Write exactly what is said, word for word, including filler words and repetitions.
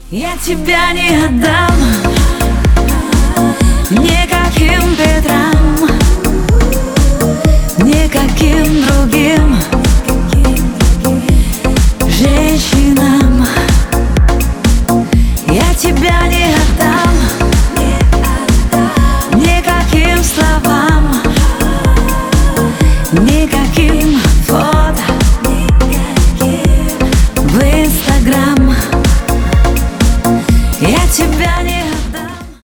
Я тебя не отдам никаким ветрам, никаким другим женщинам. Я тебя не отдам